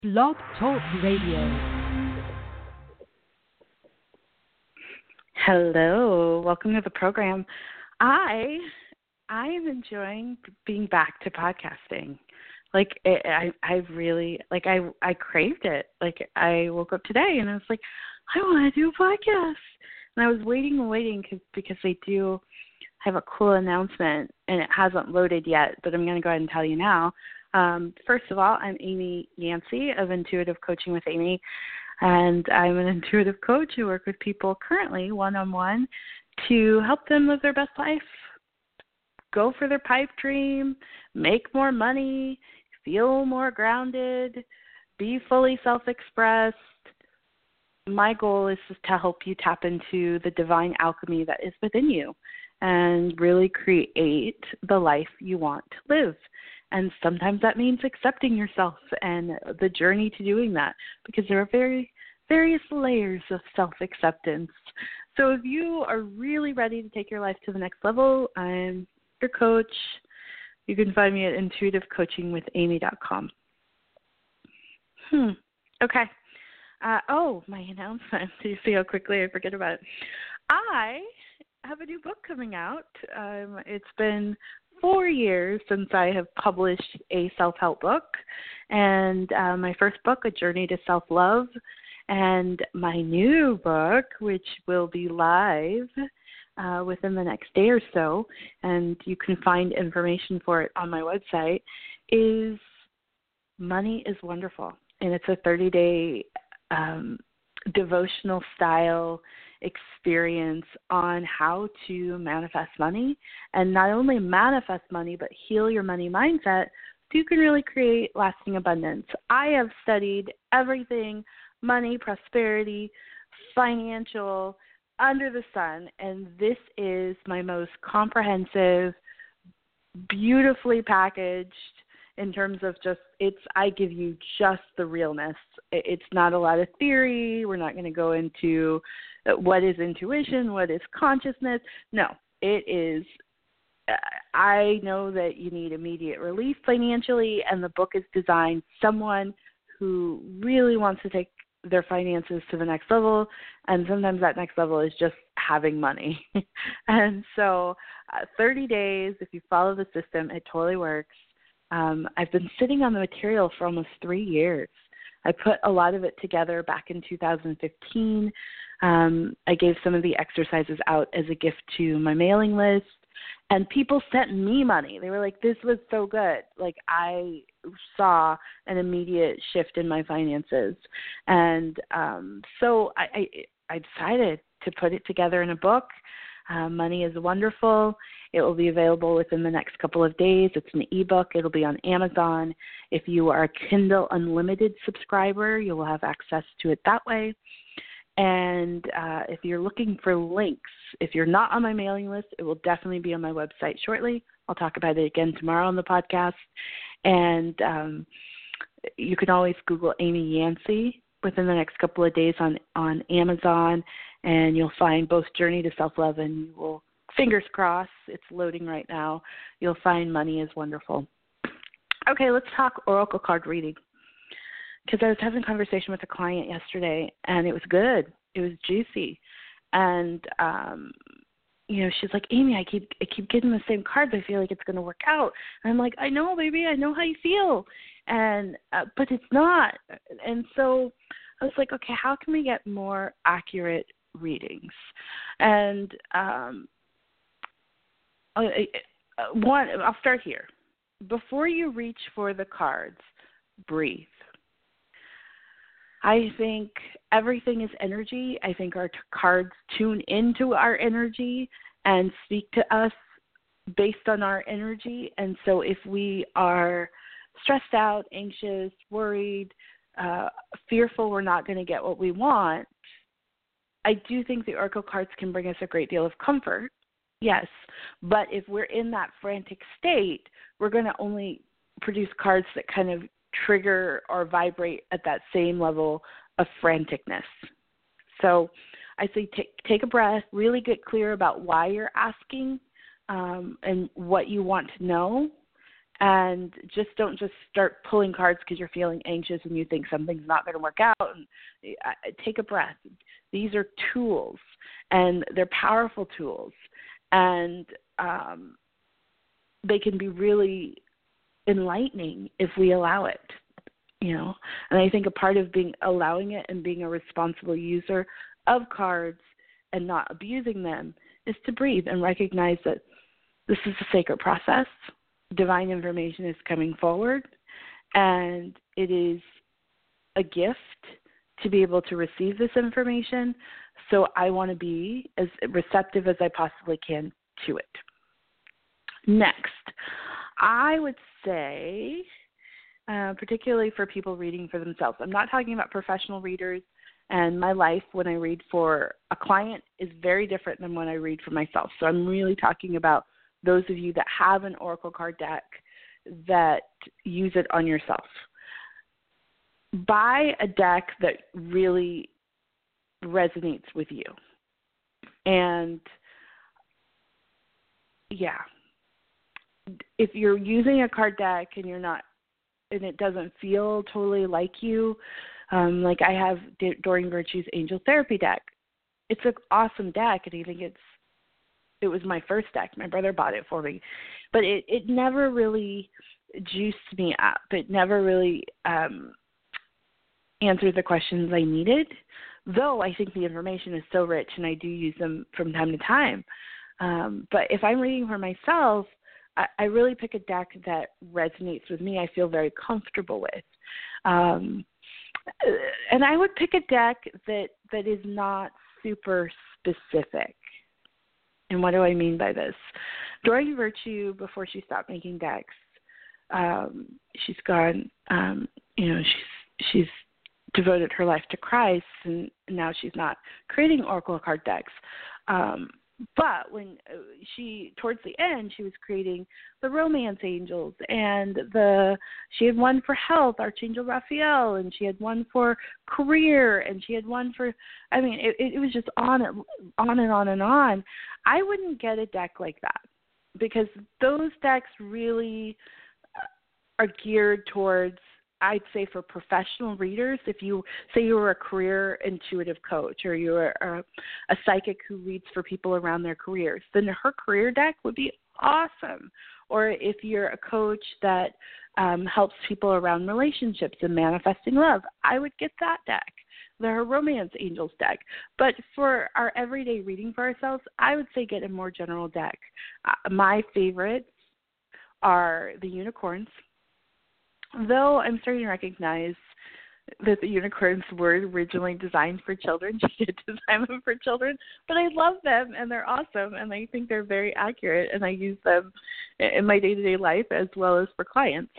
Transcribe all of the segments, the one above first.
Blog Talk Radio. Hello, welcome to the program. I am enjoying being back to podcasting. I really I craved it. Like I woke up today and I was like, I want to do a podcast. And I was waiting because they do have a cool announcement and it hasn't loaded yet, but I'm going to go ahead and tell you now. First of all, I'm Amy Yancey of Intuitive Coaching with Amy. And I'm an intuitive coach who works with people currently one-on-one to help them live their best life, go for their pipe dream, make more money, feel more grounded, be fully self-expressed. My goal is just to help you tap into the divine alchemy that is within you and really create the life you want to live. And sometimes that means accepting yourself and the journey to doing that, because there are various layers of self-acceptance. So if you are really ready to take your life to the next level, I'm your coach. You can find me at intuitivecoachingwithamy.com. Okay. My announcement. You see how quickly I forget about it. I have a new book coming out. It's been 4 years since I have published a self-help book, and my first book, A Journey to Self-Love, and my new book, which will be live within the next day or so, and you can find information for it on my website, is Money is Wonderful, and it's a 30-day devotional style experience on how to manifest money, and not only manifest money, but heal your money mindset so you can really create lasting abundance. I have studied everything, money, prosperity, financial, under the sun, and this is my most comprehensive, beautifully packaged in terms of I give you just the realness. It's not a lot of theory. We're not going to go into what is intuition, what is consciousness. No, it is, I know that you need immediate relief financially, and the book is designed someone who really wants to take their finances to the next level, and sometimes that next level is just having money. And so 30 days, if you follow the system, it totally works. I've been sitting on the material for almost 3 years. I put a lot of it together back in 2015. I gave some of the exercises out as a gift to my mailing list, and people sent me money. They were like, this was so good. Like, I saw an immediate shift in my finances. And so I decided to put it together in a book. Money is Wonderful. It will be available within the next couple of days. It's an ebook. It'll be on Amazon. If you are a Kindle Unlimited subscriber, you will have access to it that way. And if you're looking for links, if you're not on my mailing list, it will definitely be on my website shortly. I'll talk about it again tomorrow on the podcast. And you can always Google Amy Yancey within the next couple of days on Amazon, and you'll find both Journey to Self-Love, and you will, fingers crossed, it's loading right now, you'll find Money is Wonderful. Okay, let's talk oracle card reading, because I was having a conversation with a client yesterday, and it was good. It was juicy. And, she's like, Amy, I keep getting the same cards. I feel like it's going to work out. And I'm like, I know, baby. I know how you feel. And but it's not. And so I was like, okay, how can we get more accurate readings? And I'll start here. Before you reach for the cards, breathe. I think everything is energy. I think our cards tune into our energy and speak to us based on our energy. And so if we are stressed out, anxious, worried, fearful we're not going to get what we want, I do think the oracle cards can bring us a great deal of comfort. Yes, but if we're in that frantic state, we're going to only produce cards that kind of trigger or vibrate at that same level of franticness. So I say take a breath, really get clear about why you're asking and what you want to know, And don't just start pulling cards because you're feeling anxious and you think something's not going to work out. And take a breath. These are tools, and they're powerful tools, and they can be really enlightening if we allow it. And I think a part of allowing it and being a responsible user of cards and not abusing them is to breathe and recognize that this is a sacred process. Divine information is coming forward, and it is a gift to be able to receive this information. So I want to be as receptive as I possibly can to it. Next, I would say, particularly for people reading for themselves, I'm not talking about professional readers, and my life when I read for a client is very different than when I read for myself. So I'm really talking about those of you that have an Oracle card deck that use it on yourself. Buy a deck that really resonates with you. And if you're using a card deck and it doesn't feel totally like you, like I have Doreen Virtue's Angel Therapy deck. It's an awesome deck, and I think it was my first deck. My brother bought it for me. But it never really juiced me up. It never really answered the questions I needed, though I think the information is so rich, and I do use them from time to time. But if I'm reading for myself, I really pick a deck that resonates with me, I feel very comfortable with. And I would pick a deck that is not super specific. And what do I mean by this? Doreen Virtue, before she stopped making decks, she's gone, she's devoted her life to Christ, and now she's not creating Oracle card decks. But when towards the end, she was creating the Romance Angels, and she had one for health, Archangel Raphael, and she had one for career, and she had one for, it was just on and on and on. I wouldn't get a deck like that, because those decks really are geared towards, I'd say, for professional readers. If you say you were a career intuitive coach, or you were a psychic who reads for people around their careers, then her career deck would be awesome. Or if you're a coach that helps people around relationships and manifesting love, I would get that deck, her Romance Angels deck. But for our everyday reading for ourselves, I would say get a more general deck. My favorites are the unicorns. Though I'm starting to recognize that the unicorns were originally designed for children. She did design them for children, but I love them, and they're awesome, and I think they're very accurate, and I use them in my day-to-day life as well as for clients.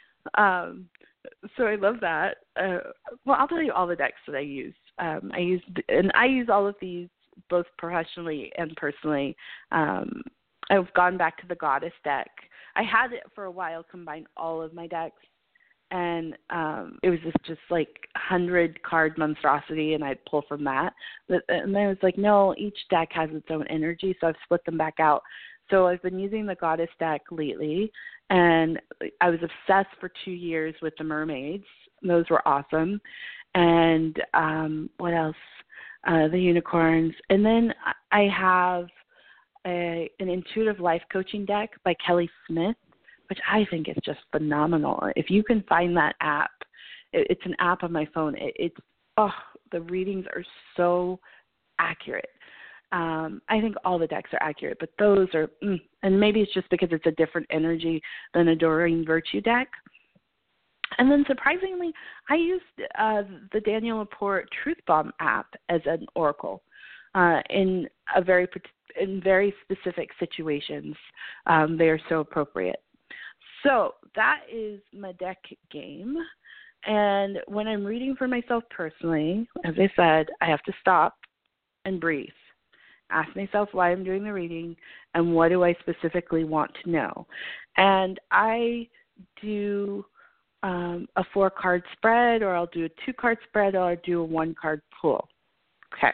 So I love that. I'll tell you all the decks that I use. I use all of these both professionally and personally. I've gone back to the Goddess deck. I had it for a while, combined all of my decks. And it was just like 100-card monstrosity, and I'd pull from that. And then I was like, no, each deck has its own energy, so I've split them back out. So I've been using the Goddess deck lately, and I was obsessed for 2 years with the mermaids. Those were awesome. And what else? The unicorns. And then I have an intuitive life coaching deck by Kelly Smith, which I think is just phenomenal. If you can find that app, it's an app on my phone. The readings are so accurate. I think all the decks are accurate, but those are, and maybe it's just because it's a different energy than a Doreen Virtue deck. And then surprisingly, I used the Daniel Laporte Truth Bomb app as an oracle in very specific situations. They are so appropriate. So that is my deck game. And when I'm reading for myself personally, as I said, I have to stop and breathe. Ask myself why I'm doing the reading and what do I specifically want to know. And I do a 4-card spread, or I'll do a 2-card spread, or I'll do a 1-card pool. Okay.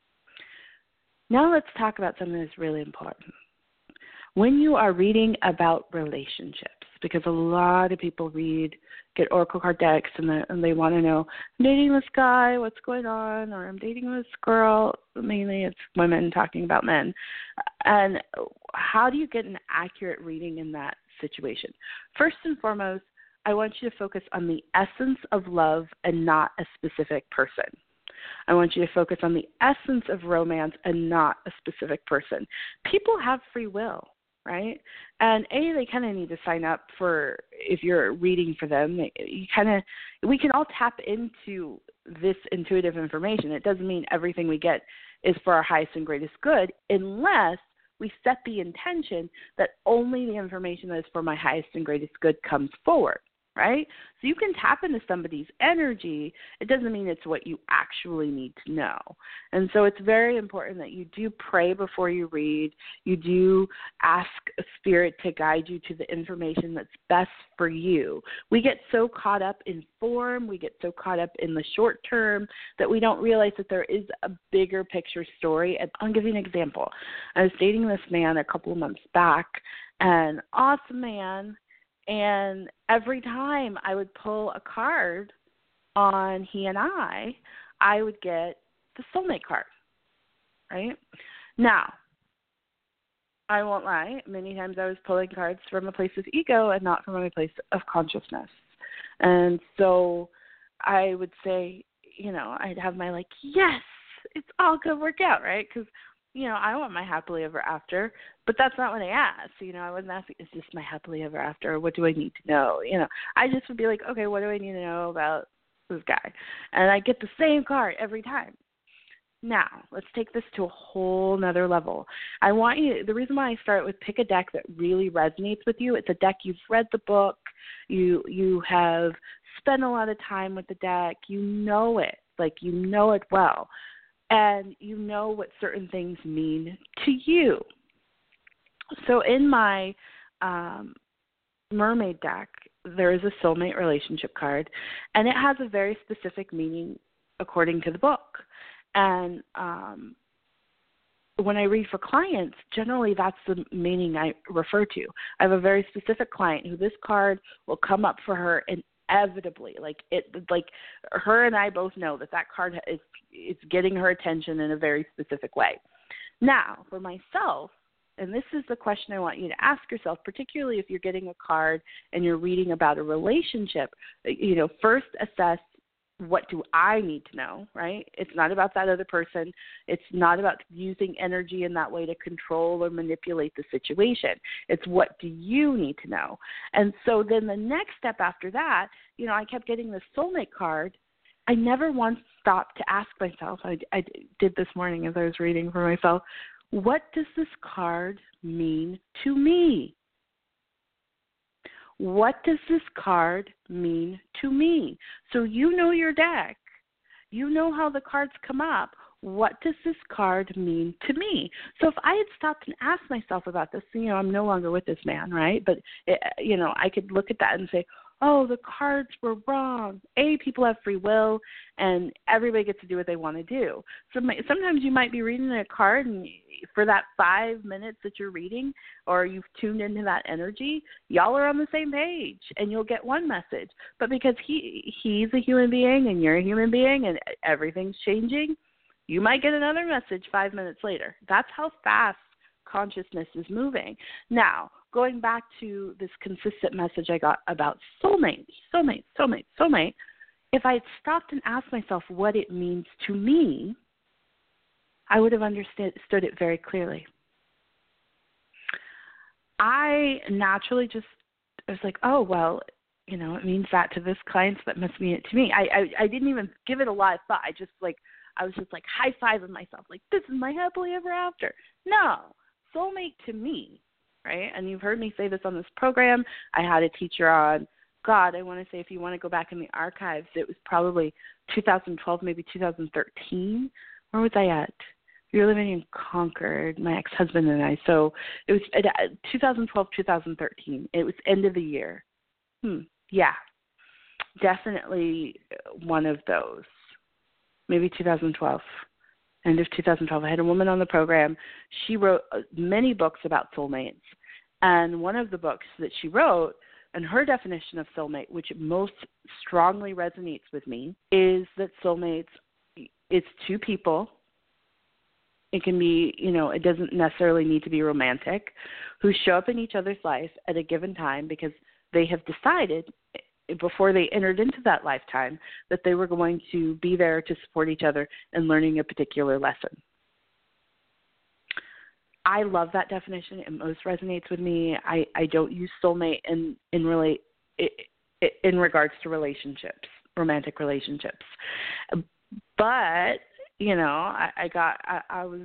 Now let's talk about something that's really important. When you are reading about relationships, because a lot of people get oracle card decks, and they want to know, I'm dating this guy, what's going on, or I'm dating this girl. Mainly it's women talking about men. And how do you get an accurate reading in that situation? First and foremost, I want you to focus on the essence of love and not a specific person. I want you to focus on the essence of romance and not a specific person. People have free will, right? And they kind of need to sign up for, if you're reading for them, we can all tap into this intuitive information. It doesn't mean everything we get is for our highest and greatest good, unless we set the intention that only the information that is for my highest and greatest good comes forward. Right? So you can tap into somebody's energy. It doesn't mean it's what you actually need to know. And so it's very important that you do pray before you read. You do ask Spirit to guide you to the information that's best for you. We get so caught up in form, we get so caught up in the short term that we don't realize that there is a bigger picture story. And I'll give you an example. I was dating this man a couple of months back, an awesome man. And every time I would pull a card on he and I would get the soulmate card, right? Now, I won't lie. Many times I was pulling cards from a place of ego and not from a place of consciousness. And so I would say, I'd have my yes, it's all going to work out, right? Because I want my happily ever after, but that's not what I asked. I wasn't asking, is this my happily ever after? Or what do I need to know? I just would be like, okay, what do I need to know about this guy? And I get the same card every time. Now, let's take this to a whole nother level. The reason why I start with pick a deck that really resonates with you, it's a deck you've read the book, you have spent a lot of time with the deck, you know it well. And you know what certain things mean to you. So in my mermaid deck, there is a soulmate relationship card, and it has a very specific meaning according to the book. And when I read for clients, generally that's the meaning I refer to. I have a very specific client who this card will come up for her inevitably. Her and I both know that card is getting her attention in a very specific way. Now, for myself, and this is the question I want you to ask yourself, particularly if you're getting a card and you're reading about a relationship, first assess, what do I need to know, right? It's not about that other person. It's not about using energy in that way to control or manipulate the situation. It's what do you need to know? And so then the next step after that, I kept getting this soulmate card. I never once stopped to ask myself, I did this morning as I was reading for myself, what does this card mean to me? What does this card mean to me? So you know your deck. You know how the cards come up. What does this card mean to me? So if I had stopped and asked myself about this, I'm no longer with this man, right? But, I could look at that and say, oh, the cards were wrong. People have free will, and everybody gets to do what they want to do. So sometimes you might be reading a card, and for that 5 minutes that you're reading, or you've tuned into that energy, y'all are on the same page, and you'll get one message. But because he's a human being, and you're a human being, and everything's changing, you might get another message 5 minutes later. That's how fast consciousness is moving. Now, going back to this consistent message I got about soulmate, if I had stopped and asked myself what it means to me, I would have understood it very clearly. I naturally I was like, oh, well, it means that to this client, so that must mean it to me. I didn't even give it a lot of thought. I was just high-fiving myself, this is my happily ever after. No, soulmate to me, right? And you've heard me say this on this program. I had a teacher on, I want to say if you want to go back in the archives, it was probably 2012, maybe 2013. Where was I at? We were living in Concord, my ex-husband and I. So it was 2012, 2013. It was end of the year. Yeah, definitely one of those. Maybe 2012. End of 2012. I had a woman on the program. She wrote many books about soulmates. And one of the books that she wrote And her definition of soulmate, which most strongly resonates with me, is that soulmates, it's two people. It can be, it doesn't necessarily need to be romantic, who show up in each other's life at a given time because they have decided before they entered into that lifetime that they were going to be there to support each other in learning a particular lesson. I love that definition. It most resonates with me. I don't use soulmate in regards to relationships, romantic relationships. But I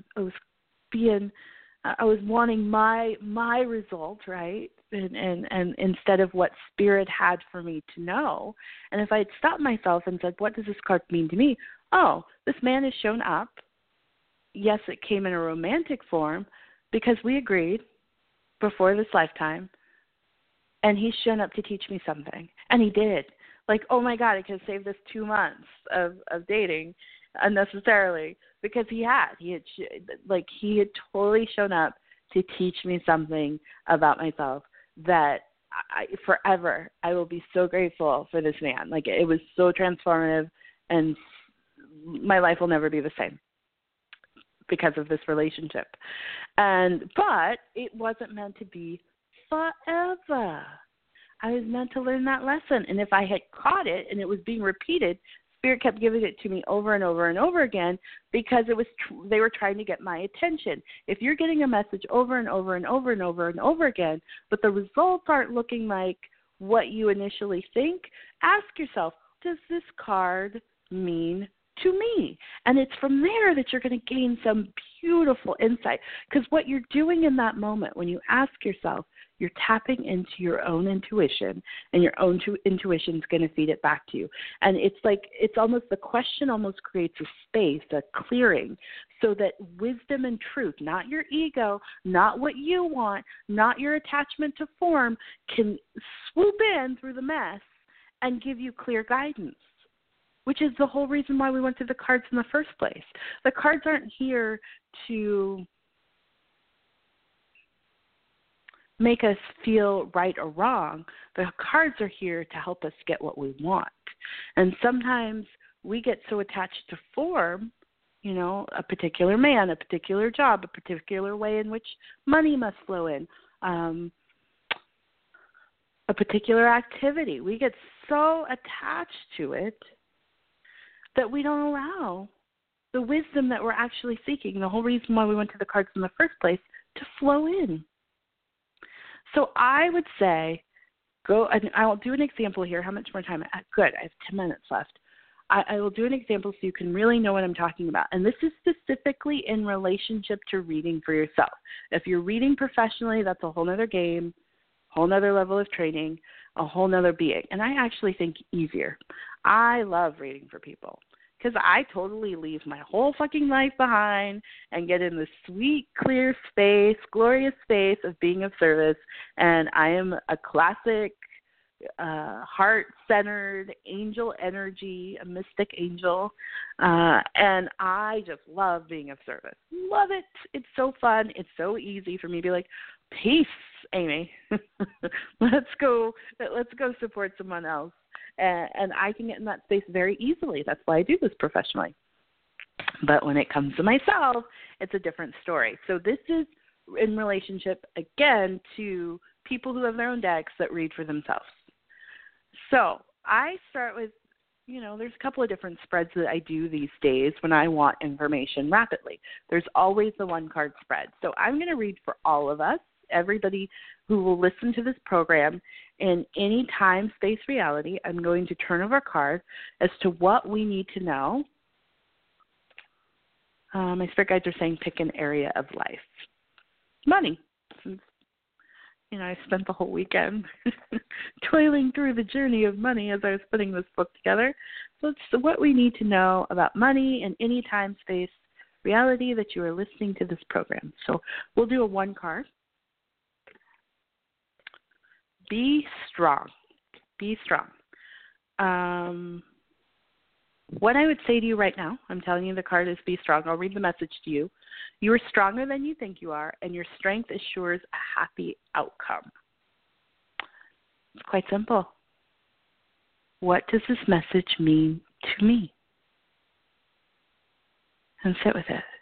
was wanting my result, right? And instead of what Spirit had for me to know. And if I had stopped myself and said, what does this card mean to me? Oh, this man has shown up. Yes, it came in a romantic form because we agreed before this lifetime, and he's shown up to teach me something. And he did. Like, oh my God, I could have saved us 2 months of dating unnecessarily because he had totally shown up to teach me something about myself that forever I will be so grateful for this man. Like, it was so transformative, and my life will never be the same because of this relationship. But it wasn't meant to be forever. I was meant to learn that lesson. And if I had caught it and it was being repeated, Spirit kept giving it to me over and over and over again because they were trying to get my attention. If you're getting a message over and over and over and over and over again, but the results aren't looking like what you initially think, ask yourself, does this card mean to me? And it's from there that you're going to gain some beautiful insight, because what you're doing in that moment when you ask yourself, you're tapping into your own intuition, and your own intuition is going to feed it back to you. And it's almost, the question almost creates a space, a clearing, so that wisdom and truth, not your ego, not what you want, not your attachment to form, can swoop in through the mess and give you clear guidance, which is the whole reason why we went through the cards in the first place. The cards aren't here to make us feel right or wrong. The cards are here to help us get what we want. And sometimes we get so attached to form, a particular man, a particular job, a particular way in which money must flow in, a particular activity. We get so attached to it that we don't allow the wisdom that we're actually seeking, the whole reason why we went to the cards in the first place, to flow in. So I would say, and I'll do an example here. How much more time? Good, I have 10 minutes left. I will do an example so you can really know what I'm talking about. And this is specifically in relationship to reading for yourself. If you're reading professionally, that's a whole nother game, whole nother level of training, a whole nother being. And I actually think easier. I love reading for people because I totally leave my whole fucking life behind and get in the sweet, clear space, glorious space of being of service. And I am a classic, heart-centered angel energy, a mystic angel. And I just love being of service. Love it. It's so fun. It's so easy for me to be like, peace, Amy. Let's go support someone else. And I can get in that space very easily. That's why I do this professionally. But when it comes to myself, it's a different story. So this is in relationship, again, to people who have their own decks that read for themselves. So I start with, there's a couple of different spreads that I do these days when I want information rapidly. There's always the one-card spread. So I'm going to read for all of us, everybody who will listen to this program in any time, space, reality. I'm going to turn over a card as to what we need to know. My spirit guides are saying pick an area of life. Money. Since, I spent the whole weekend toiling through the journey of money as I was putting this book together. So it's what we need to know about money in any time, space, reality that you are listening to this program. So we'll do a one card. Be strong. Be strong. What I would say to you right now, I'm telling you the card is be strong. I'll read the message to you. You are stronger than you think you are, and your strength assures a happy outcome. It's quite simple. What does this message mean to me? And sit with it.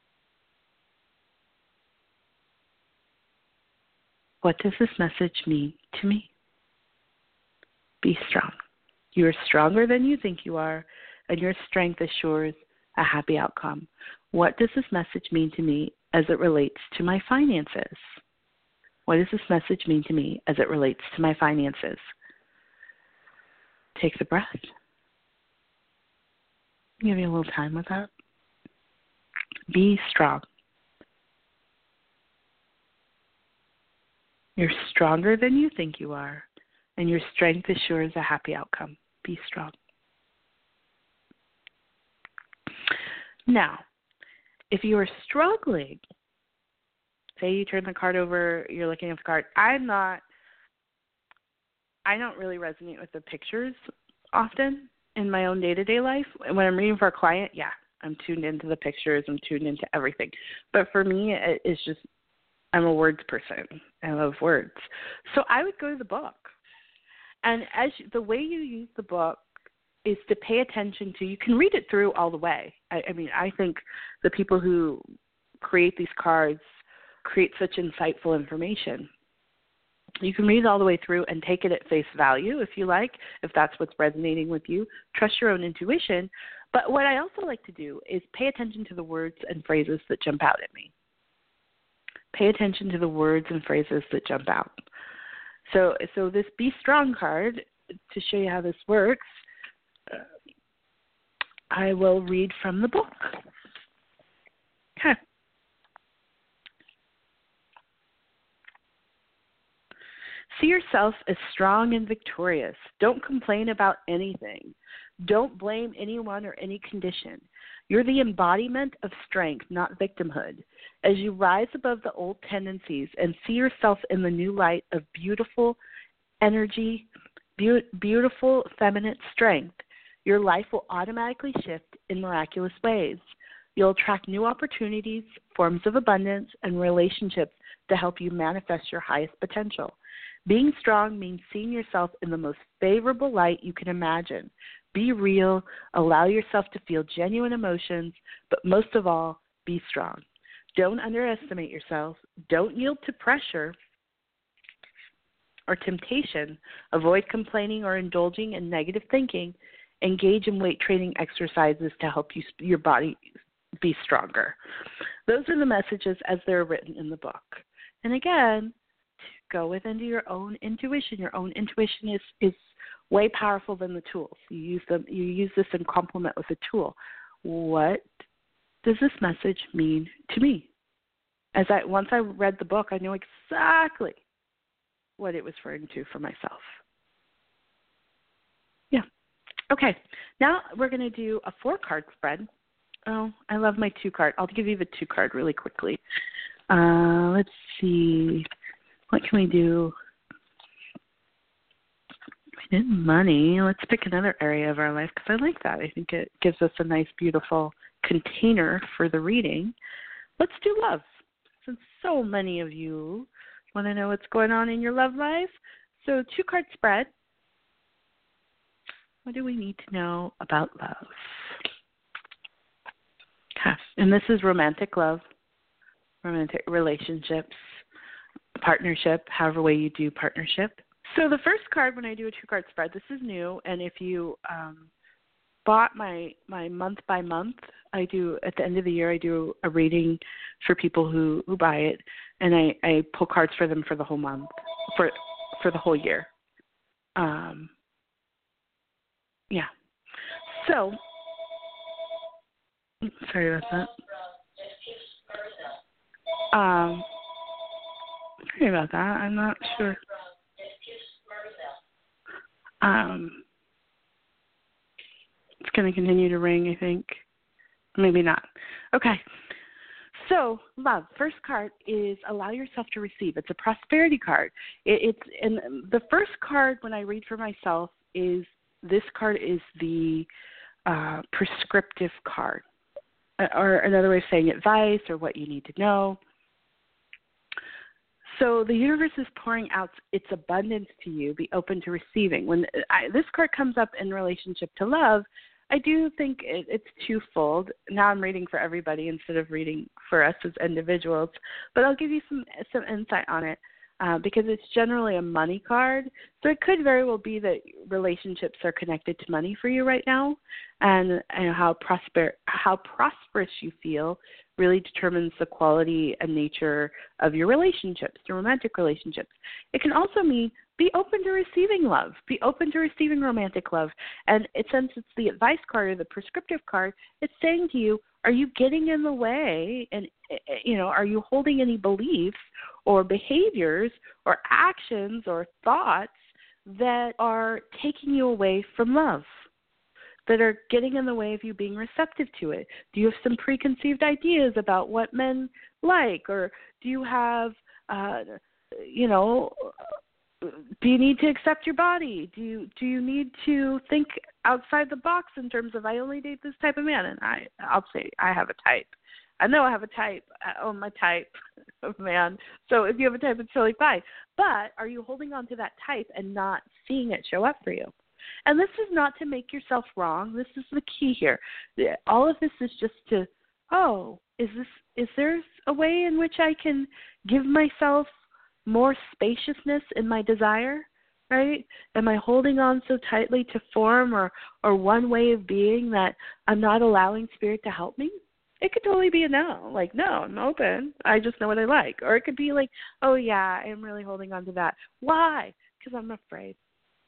What does this message mean to me? Be strong. You are stronger than you think you are, and your strength assures a happy outcome. What does this message mean to me as it relates to my finances? What does this message mean to me as it relates to my finances? Take the breath. Give you a little time with that. Be strong. You're stronger than you think you are, and your strength assures a happy outcome. Be strong. Now, if you are struggling, say you turn the card over, you're looking at the card. I don't really resonate with the pictures often in my own day-to-day life. When I'm reading for a client, yeah, I'm tuned into the pictures. I'm tuned into everything. But for me, it's just, I'm a words person. I love words. So I would go to the book. And the way you use the book is to pay attention to, you can read it through all the way. I mean, I think the people who create these cards create such insightful information. You can read it all the way through and take it at face value if you like, if that's what's resonating with you. Trust your own intuition. But what I also like to do is pay attention to the words and phrases that jump out at me. Pay attention to the words and phrases that jump out. So this Be Strong card, to show you how this works, I will read from the book. Okay. See yourself as strong and victorious. Don't complain about anything. Don't blame anyone or any condition. You're the embodiment of strength, not victimhood. As you rise above the old tendencies and see yourself in the new light of beautiful energy, beautiful feminine strength, your life will automatically shift in miraculous ways. You'll attract new opportunities, forms of abundance, and relationships to help you manifest your highest potential. Being strong means seeing yourself in the most favorable light you can imagine. Be real, allow yourself to feel genuine emotions, but most of all, be strong. Don't underestimate yourself. Don't yield to pressure or temptation. Avoid complaining or indulging in negative thinking. Engage in weight training exercises to help your body be stronger. Those are the messages as they're written in the book. And again, go within your own intuition. Your own intuition is way powerful than the tools. You use this in complement with a tool. What does this message mean to me? Once I read the book, I knew exactly what it was referring to for myself. Yeah. Okay. Now we're going to do a 4-card spread. Oh, I love my 2-card. I'll give you the 2-card really quickly. Let's see. What can we do? We did money. Let's pick another area of our life because I like that. I think it gives us a nice, beautiful container for the reading. Let's do love. Since so many of you want to know what's going on in your love life. So 2-card spread. What do we need to know about love? Okay. And this is romantic love, romantic relationships, partnership, however way you do partnership. So the first card, when I do a 2-card spread, this is new, and if you bought my month by month, at the end of the year, I do a reading for people who buy it, and I pull cards for them for the whole month, for the whole year. Yeah. So, sorry about that. Sorry about that. I'm not sure. It's going to continue to ring, I think. Maybe not. Okay. So, love. First card is allow yourself to receive. It's a prosperity card. And the first card when I read for myself this card is the prescriptive card, or another way of saying advice or what you need to know. So the universe is pouring out its abundance to you. Be open to receiving. When this card comes up in relationship to love, I do think it's twofold. Now I'm reading for everybody instead of reading for us as individuals, but I'll give you some insight on it because it's generally a money card. So it could very well be that relationships are connected to money for you right now, and how prosperous you feel really determines the quality and nature of your relationships, the romantic relationships. It can also mean be open to receiving love. Be open to receiving romantic love. And since it's the advice card or the prescriptive card, it's saying to you, are you getting in the way? And, are you holding any beliefs or behaviors or actions or thoughts that are taking you away from love, that are getting in the way of you being receptive to it? Do you have some preconceived ideas about what men like? Or do you have, do you need to accept your body? Do you need to think outside the box in terms of I only date this type of man? And I'll say I have a type. I know I have a type. I own my type of man. So if you have a type, it's totally fine. But are you holding on to that type and not seeing it show up for you? And this is not to make yourself wrong. This is the key here. All of this is just to, is there a way in which I can give myself more spaciousness in my desire, right? Am I holding on so tightly to form or one way of being that I'm not allowing spirit to help me? It could totally be a no, like, no, I'm open. I just know what I like. Or it could be like, oh, yeah, I am really holding on to that. Why? Because I'm afraid.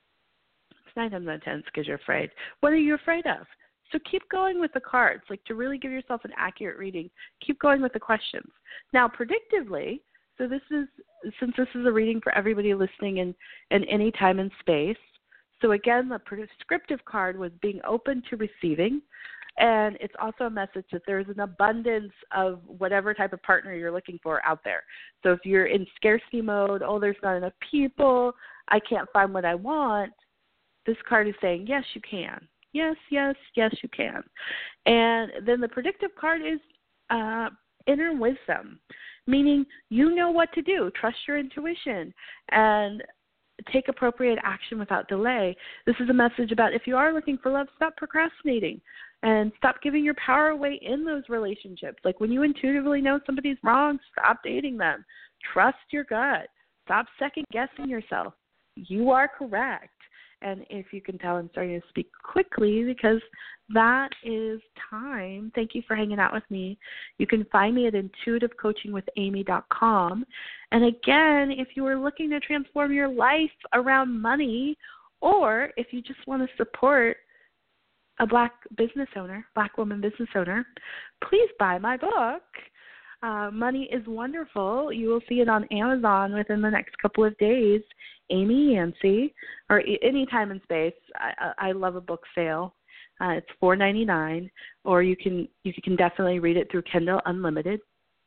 It's 9 times out of 10 it's because you're afraid. What are you afraid of? So keep going with the cards. Like, to really give yourself an accurate reading, keep going with the questions. Now, predictively, since this is a reading for everybody listening in any time and space. So again, the prescriptive card was being open to receiving, and it's also a message that there's an abundance of whatever type of partner you're looking for out there. So if you're in scarcity mode, there's not enough people, I can't find what I want, this card is saying, yes, you can. Yes, yes, yes, you can. And then the predictive card is inner wisdom, meaning you know what to do. Trust your intuition and take appropriate action without delay. This is a message about if you are looking for love, stop procrastinating and stop giving your power away in those relationships. Like when you intuitively know somebody's wrong, stop dating them. Trust your gut. Stop second-guessing yourself. You are correct. And if you can tell, I'm starting to speak quickly because that is time. Thank you for hanging out with me. You can find me at intuitivecoachingwithamy.com. And again, if you are looking to transform your life around money, or if you just want to support a Black woman business owner, please buy my book. Money is Wonderful. You will see it on Amazon within the next couple of days. Amy Yancey, or any time and space. I love a book sale. It's $4.99, or you can definitely read it through Kindle Unlimited.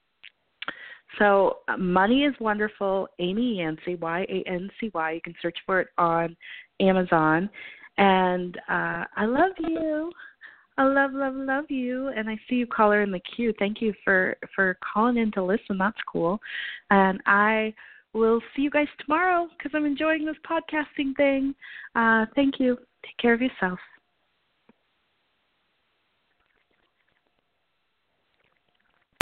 So Money is Wonderful, Amy Yancey, Y-A-N-C-Y. You can search for it on Amazon. And I love you. I love, love, love you. And I see you, caller, in the queue. Thank you for calling in to listen. That's cool. And I will see you guys tomorrow because I'm enjoying this podcasting thing. Thank you. Take care of yourself.